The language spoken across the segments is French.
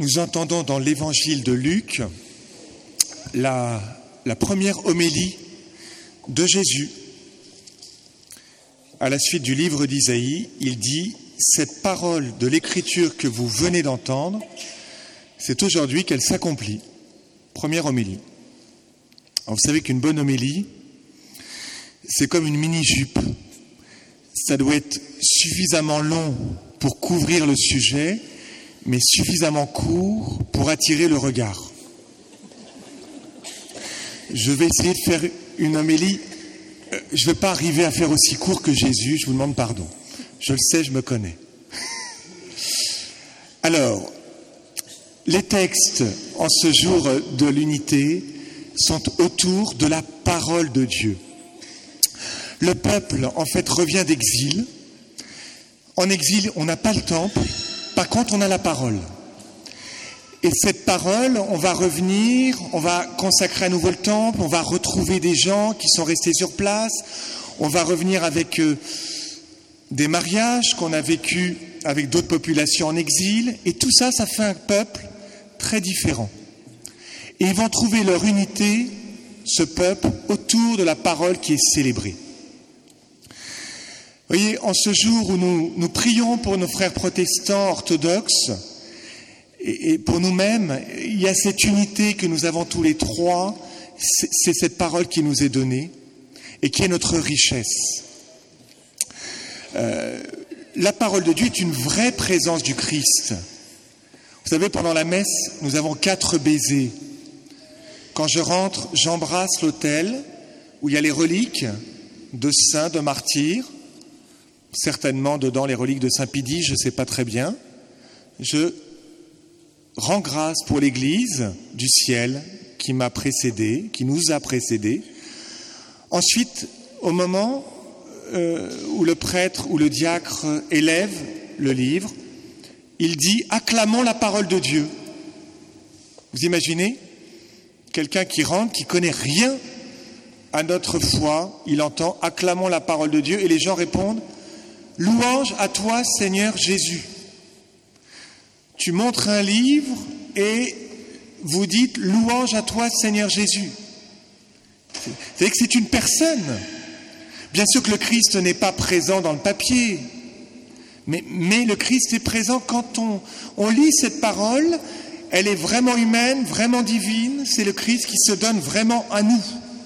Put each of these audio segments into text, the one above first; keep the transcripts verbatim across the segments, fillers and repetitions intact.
nous entendons dans l'évangile de Luc la, la première homélie de Jésus. À la suite du livre d'Isaïe, il dit « Cette parole de l'écriture que vous venez d'entendre, c'est aujourd'hui qu'elle s'accomplit. » Première homélie. Alors vous savez qu'une bonne homélie, c'est comme une mini-jupe. Ça doit être suffisamment long pour couvrir le sujet, mais suffisamment court pour attirer le regard. Je vais essayer de faire une homélie. Je ne vais pas arriver à faire aussi court que Jésus, je vous demande pardon. Je le sais, je me connais. Alors, les textes en ce jour de l'unité sont autour de la parole de Dieu. Le peuple, en fait, revient d'exil. En exil, on n'a pas le temple. Par contre, on a la parole. Et cette parole, on va revenir, on va consacrer à nouveau le temple, on va retrouver des gens qui sont restés sur place, on va revenir avec euh, des mariages qu'on a vécus avec d'autres populations en exil. Et tout ça, ça fait un peuple très différent. Et ils vont trouver leur unité, ce peuple, autour de la parole qui est célébrée. Vous voyez, en ce jour où nous, nous prions pour nos frères protestants orthodoxes, et, et pour nous-mêmes, il y a cette unité que nous avons tous les trois, c'est, c'est cette parole qui nous est donnée, et qui est notre richesse. Euh, la parole de Dieu est une vraie présence du Christ. Vous savez, pendant la messe, nous avons quatre baisers. Quand je rentre, j'embrasse l'autel où il y a les reliques de saints, de martyrs, certainement dedans les reliques de Saint-Pidis, je ne sais pas très bien. Je rends grâce pour l'Église du ciel qui m'a précédé, qui nous a précédés. Ensuite, au moment euh, où le prêtre ou le diacre élève le livre, il dit « Acclamons la parole de Dieu ». Vous imaginez ? Quelqu'un qui rentre, qui connaît rien à notre foi, il entend « Acclamons la parole de Dieu » et les gens répondent « Louange à toi, Seigneur Jésus ». Tu montres un livre et vous dites « Louange à toi, Seigneur Jésus ». C'est-à-dire que c'est une personne. Bien sûr que le Christ n'est pas présent dans le papier, mais, mais le Christ est présent quand on, on lit cette parole. Elle est vraiment humaine, vraiment divine. C'est le Christ qui se donne vraiment à nous.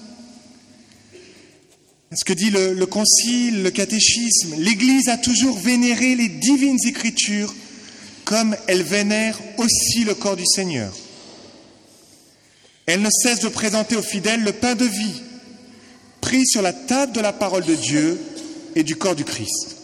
Ce que dit le, le Concile, le catéchisme, l'Église a toujours vénéré les divines Écritures comme elle vénère aussi le corps du Seigneur. Elle ne cesse de présenter aux fidèles le pain de vie, pris sur la table de la parole de Dieu et du corps du Christ.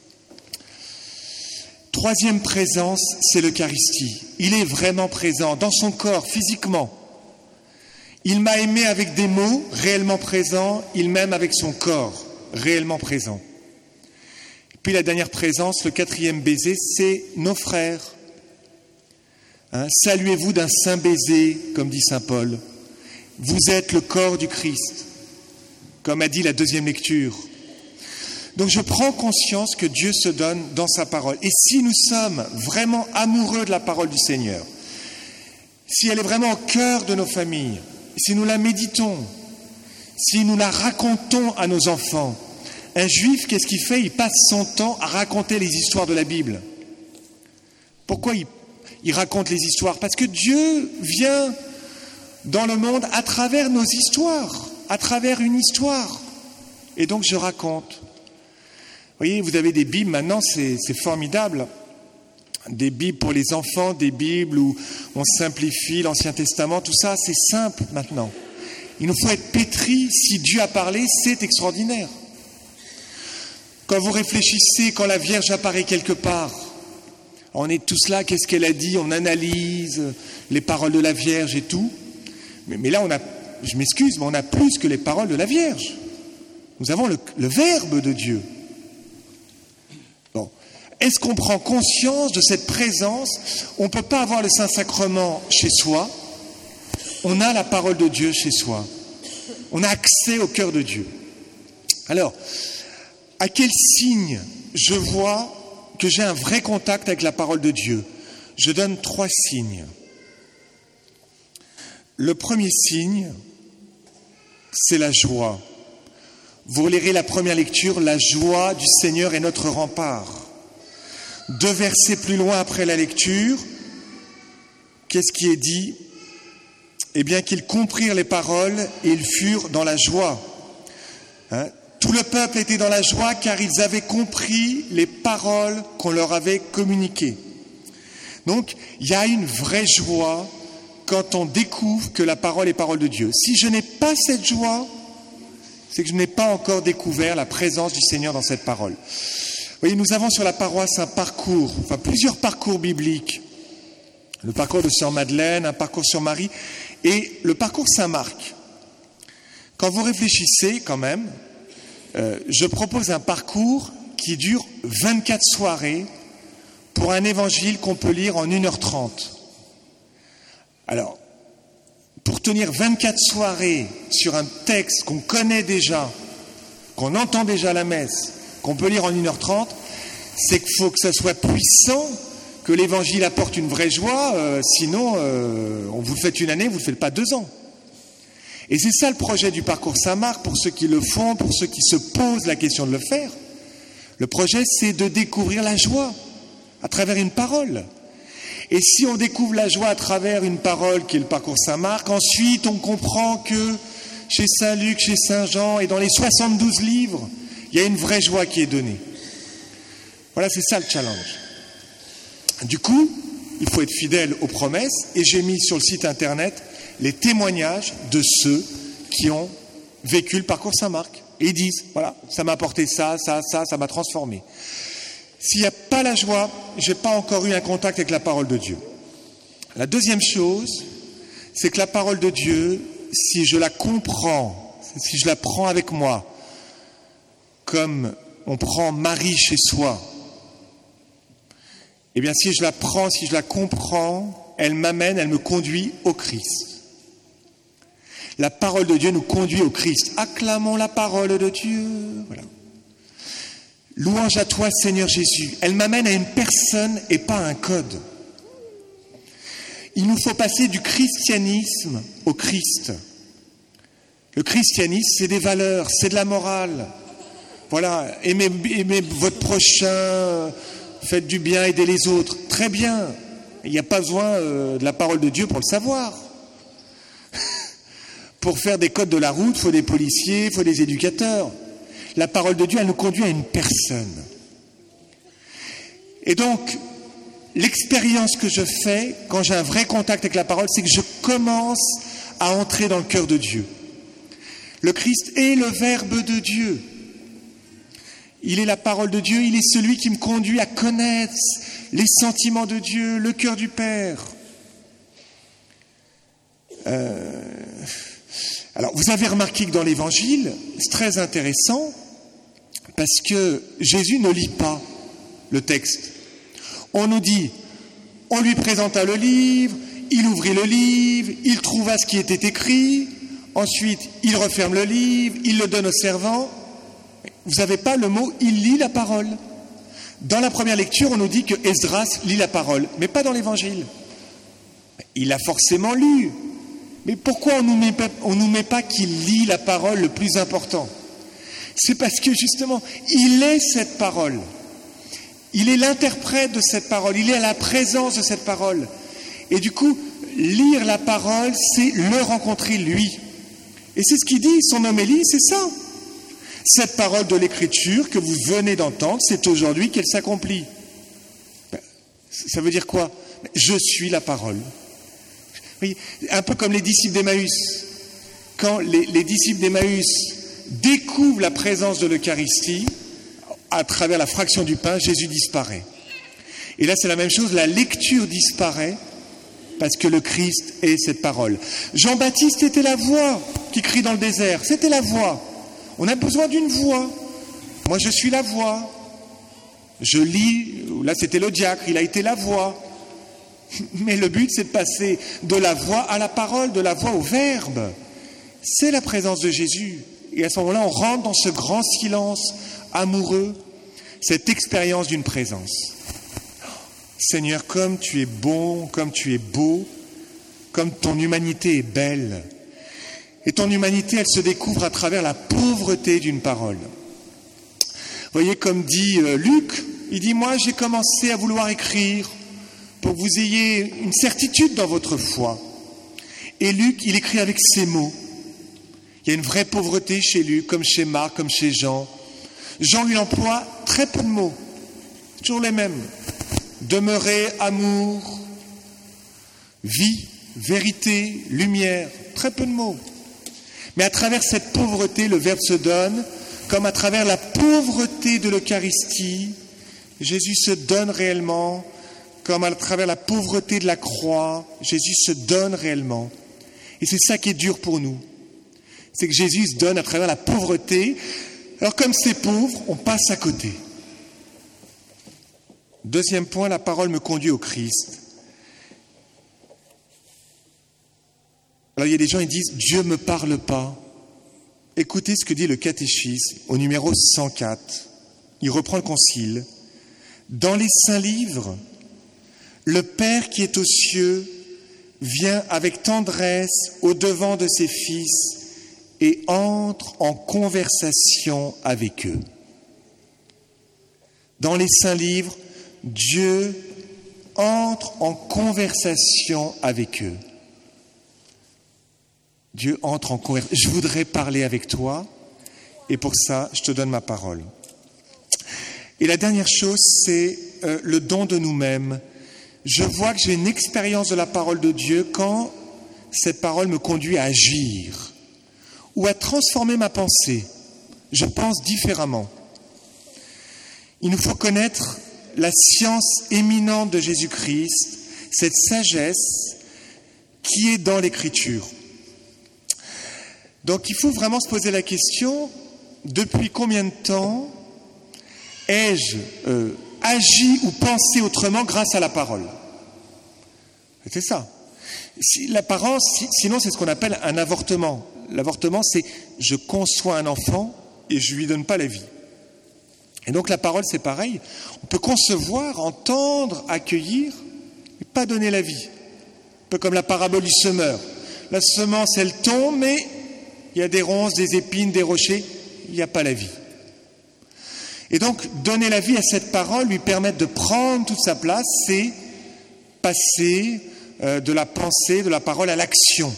Troisième présence, c'est l'Eucharistie. Il est vraiment présent dans son corps, physiquement. Il m'a aimé avec des mots réellement présents, il m'aime avec son corps réellement présent. Et puis la dernière présence, le quatrième baiser, c'est nos frères. Hein, saluez-vous d'un saint baiser, comme dit saint Paul. Vous êtes le corps du Christ, comme a dit la deuxième lecture. Donc je prends conscience que Dieu se donne dans sa parole. Et si nous sommes vraiment amoureux de la parole du Seigneur, si elle est vraiment au cœur de nos familles, si nous la méditons, si nous la racontons à nos enfants, un juif, qu'est-ce qu'il fait ? Il passe son temps à raconter les histoires de la Bible. Pourquoi il, il raconte les histoires ? Parce que Dieu vient dans le monde à travers nos histoires, à travers une histoire. Et donc je raconte. Vous voyez, vous avez des Bibles maintenant, c'est, c'est formidable. Des Bibles pour les enfants, des Bibles où on simplifie l'Ancien Testament, tout ça, c'est simple maintenant. Il nous faut être pétris. Si Dieu a parlé, c'est extraordinaire. Quand vous réfléchissez, quand la Vierge apparaît quelque part, on est tous là, qu'est-ce qu'elle a dit ? On analyse les paroles de la Vierge et tout. Mais, mais là, on a, je m'excuse, mais on a plus que les paroles de la Vierge. Nous avons le, le Verbe de Dieu. Bon. Est-ce qu'on prend conscience de cette présence ? On ne peut pas avoir le Saint-Sacrement chez soi. On a la parole de Dieu chez soi. On a accès au cœur de Dieu. Alors, à quel signe je vois que j'ai un vrai contact avec la parole de Dieu ? je donne trois signes. Le premier signe, c'est la joie. Vous lirez la première lecture, la joie du Seigneur est notre rempart. Deux versets plus loin après la lecture, qu'est-ce qui est dit ? Eh bien qu'ils comprirent les paroles et ils furent dans la joie. Hein ? Tout le peuple était dans la joie car ils avaient compris les paroles qu'on leur avait communiquées. Donc, il y a une vraie joie quand on découvre que la parole est parole de Dieu. Si je n'ai pas cette joie, c'est que je n'ai pas encore découvert la présence du Seigneur dans cette parole. Vous voyez, nous avons sur la paroisse un parcours, enfin plusieurs parcours bibliques. Le parcours de Sœur Madeleine, un parcours sur Marie et le parcours Saint-Marc. Quand vous réfléchissez quand même, euh, je propose un parcours qui dure vingt-quatre soirées pour un évangile qu'on peut lire en une heure trente. Alors, pour tenir vingt-quatre soirées sur un texte qu'on connaît déjà, qu'on entend déjà à la messe, qu'on peut lire en une heure trente, c'est qu'il faut que ça soit puissant, que l'évangile apporte une vraie joie, euh, sinon, euh, on vous le fait une année, vous ne le faites pas deux ans. Et c'est ça le projet du parcours Saint-Marc, pour ceux qui le font, pour ceux qui se posent la question de le faire. Le projet, c'est de découvrir la joie à travers une parole. Et si on découvre la joie à travers une parole qui est le parcours Saint-Marc, ensuite on comprend que chez Saint-Luc, chez Saint-Jean et dans les soixante-douze livres, il y a une vraie joie qui est donnée. Voilà, c'est ça le challenge. Du coup, il faut être fidèle aux promesses et j'ai mis sur le site internet les témoignages de ceux qui ont vécu le parcours Saint-Marc. Et ils disent, voilà, ça m'a apporté ça, ça, ça, ça m'a transformé. S'il n'y a pas la joie, je n'ai pas encore eu un contact avec la parole de Dieu. La deuxième chose, c'est que la parole de Dieu, si je la comprends, si je la prends avec moi, comme on prend Marie chez soi, eh bien si je la prends, si je la comprends, elle m'amène, elle me conduit au Christ. La parole de Dieu nous conduit au Christ. Acclamons la parole de Dieu. Voilà. Louange à toi, Seigneur Jésus. Elle m'amène à une personne et pas à un code. Il nous faut passer du christianisme au Christ. Le christianisme, c'est des valeurs, c'est de la morale. Voilà, aimez, aimez votre prochain, faites du bien, aidez les autres. Très bien. Il n'y a pas besoin euh, de la parole de Dieu pour le savoir. Pour faire des codes de la route, il faut des policiers, il faut des éducateurs. La parole de Dieu, elle nous conduit à une personne. Et donc, l'expérience que je fais quand j'ai un vrai contact avec la parole, c'est que je commence à entrer dans le cœur de Dieu. Le Christ est le Verbe de Dieu. Il est la parole de Dieu, il est celui qui me conduit à connaître les sentiments de Dieu, le cœur du Père. Euh... Alors, vous avez remarqué que dans l'Évangile, c'est très intéressant, parce que Jésus ne lit pas le texte. On nous dit, on lui présenta le livre, il ouvrit le livre, il trouva ce qui était écrit, ensuite il referme le livre, il le donne au servant. Vous n'avez pas le mot « il lit la parole ». Dans la première lecture, on nous dit que Esdras lit la parole, mais pas dans l'Évangile. Il a forcément lu. Mais pourquoi on nous met pas, on nous met pas qu'il lit la parole le plus important ? C'est parce que justement, il est cette parole. Il est l'interprète de cette parole. Il est à la présence de cette parole. Et du coup, lire la parole, c'est le rencontrer lui. Et c'est ce qu'il dit, son homélie, c'est ça. Cette parole de l'Écriture que vous venez d'entendre, c'est aujourd'hui qu'elle s'accomplit. Ça veut dire quoi ? Je suis la parole. Oui, un peu comme les disciples d'Emmaüs. Quand les, les disciples d'Emmaüs découvrent la présence de l'Eucharistie, à travers la fraction du pain, Jésus disparaît. Et là, c'est la même chose, la lecture disparaît parce que le Christ est cette parole. Jean-Baptiste était la voix qui crie dans le désert. C'était la voix. On a besoin d'une voix. Moi, je suis la voix. Je lis, là, c'était le diacre, il a été la voix. Mais le but, c'est de passer de la voix à la parole, de la voix au verbe. C'est la présence de Jésus. Et à ce moment-là, on rentre dans ce grand silence amoureux, cette expérience d'une présence. Seigneur, comme tu es bon, comme tu es beau, comme ton humanité est belle. Et ton humanité, elle se découvre à travers la pauvreté d'une parole. Vous voyez, comme dit euh, Luc, il dit, moi j'ai commencé à vouloir écrire pour que vous ayez une certitude dans votre foi. Et Luc, il écrit avec ces mots. Il y a une vraie pauvreté chez Luc, comme chez Marc, comme chez Jean. Jean lui emploie très peu de mots, toujours les mêmes. Demeurer, amour, vie, vérité, lumière, très peu de mots. Mais à travers cette pauvreté, le Verbe se donne, comme à travers la pauvreté de l'Eucharistie, Jésus se donne réellement, comme à travers la pauvreté de la croix, Jésus se donne réellement. Et c'est ça qui est dur pour nous. C'est que Jésus se donne à travers la pauvreté. Alors comme c'est pauvre, on passe à côté. Deuxième point, la parole me conduit au Christ. Alors il y a des gens qui disent « Dieu ne me parle pas ». Écoutez ce que dit le catéchisme au numéro cent quatre. Il reprend le concile. « Dans les saints livres, le Père qui est aux cieux vient avec tendresse au-devant de ses fils et entre en conversation avec eux. » Dans les saints livres, Dieu entre en conversation avec eux. Dieu entre en conversation. Je voudrais parler avec toi et pour ça, je te donne ma parole. Et la dernière chose, c'est euh, le don de nous-mêmes. Je vois que j'ai une expérience de la parole de Dieu quand cette parole me conduit à agir ou à transformer ma pensée. Je pense différemment. Il nous faut connaître la science éminente de Jésus-Christ, cette sagesse qui est dans l'Écriture. Donc il faut vraiment se poser la question, depuis combien de temps ai-je euh, agi ou pensé autrement grâce à la parole? C'est ça. Si, l'apparence, si, sinon c'est ce qu'on appelle un avortement. L'avortement, c'est je conçois un enfant et je ne lui donne pas la vie. Et donc la parole, c'est pareil. On peut concevoir, entendre, accueillir, et pas donner la vie. Un peu comme la parabole du semeur. La semence, elle tombe, mais il y a des ronces, des épines, des rochers, il n'y a pas la vie. Et donc, donner la vie à cette parole, lui permettre de prendre toute sa place, c'est passer euh, de la pensée, de la parole à l'action.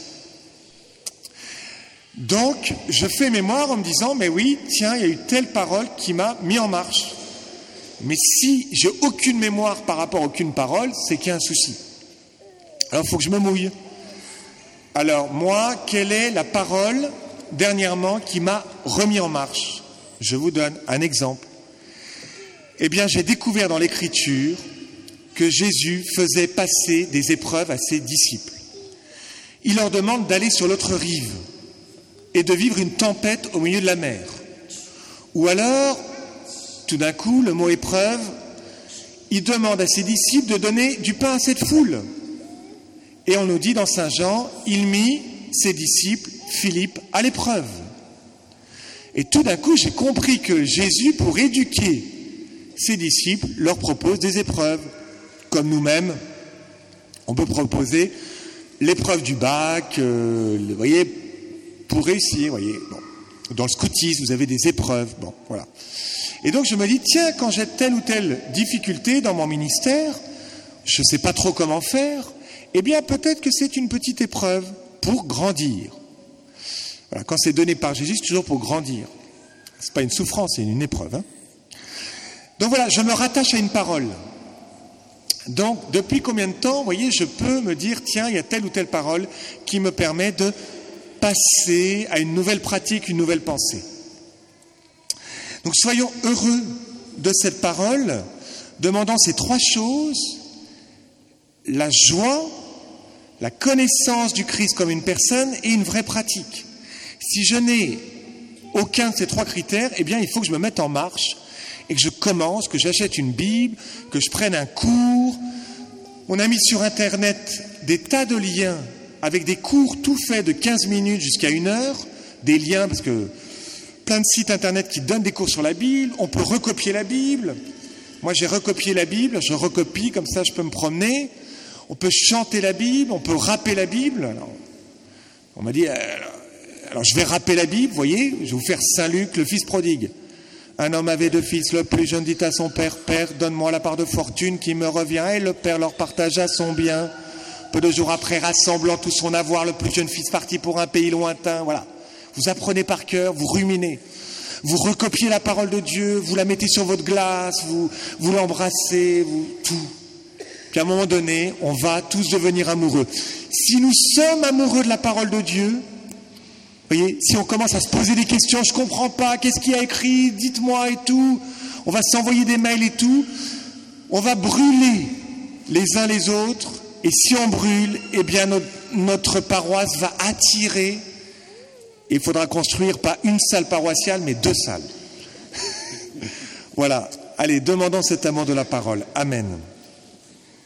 Donc, je fais mémoire en me disant, mais oui, tiens, il y a eu telle parole qui m'a mis en marche. Mais si j'ai aucune mémoire par rapport à aucune parole, c'est qu'il y a un souci. Alors, il faut que je me mouille. Alors, moi, quelle est la parole dernièrement qui m'a remis en marche? Je vous donne un exemple. Eh bien, j'ai découvert dans l'Écriture que Jésus faisait passer des épreuves à ses disciples. Il leur demande d'aller sur l'autre rive et de vivre une tempête au milieu de la mer. Ou alors, tout d'un coup, le mot épreuve, il demande à ses disciples de donner du pain à cette foule. Et on nous dit dans Saint Jean, il mit ses disciples, Philippe, à l'épreuve. Et tout d'un coup, j'ai compris que Jésus, pour éduquer ses disciples, leur propose des épreuves. Comme nous-mêmes, on peut proposer l'épreuve du bac, euh, vous voyez, pour réussir, vous voyez. Bon. Dans le scoutisme, vous avez des épreuves. Bon, voilà. Et donc, je me dis, tiens, quand j'ai telle ou telle difficulté dans mon ministère, je ne sais pas trop comment faire, eh bien, peut-être que c'est une petite épreuve pour grandir. Voilà, quand c'est donné par Jésus, c'est toujours pour grandir. Ce n'est pas une souffrance, c'est une épreuve. Hein. Donc voilà, je me rattache à une parole. Donc, depuis combien de temps, vous voyez, je peux me dire, tiens, il y a telle ou telle parole qui me permet de passer à une nouvelle pratique, une nouvelle pensée. Donc, soyons heureux de cette parole, demandant ces trois choses, la joie, la connaissance du Christ comme une personne et une vraie pratique. Si je n'ai aucun de ces trois critères, eh bien, il faut que je me mette en marche et que je commence, que j'achète une Bible, que je prenne un cours. On a mis sur Internet des tas de liens avec des cours tout faits de quinze minutes jusqu'à une heure, des liens, parce que plein de sites Internet qui donnent des cours sur la Bible, on peut recopier la Bible. Moi, j'ai recopié la Bible, je recopie, comme ça je peux me promener. On peut chanter la Bible, on peut rapper la Bible. Alors, on m'a dit, alors, alors je vais rapper la Bible, vous voyez, je vais vous faire Saint Luc, le fils prodigue. Un homme avait deux fils, le plus jeune dit à son père, « Père, donne-moi la part de fortune qui me revient. » Et le père leur partagea son bien. Peu de jours après, rassemblant tout son avoir, le plus jeune fils partit pour un pays lointain. Voilà. Vous apprenez par cœur, vous ruminez. Vous recopiez la parole de Dieu, vous la mettez sur votre glace, vous, vous l'embrassez, vous, tout. Puis à un moment donné, on va tous devenir amoureux. Si nous sommes amoureux de la parole de Dieu, vous voyez, si on commence à se poser des questions, je comprends pas, qu'est-ce qu'il y a écrit, dites-moi et tout, on va s'envoyer des mails et tout, on va brûler les uns les autres, et si on brûle, eh bien notre, notre paroisse va attirer, et il faudra construire pas une salle paroissiale, mais deux salles. Voilà, allez, demandons cet amour de la parole. Amen.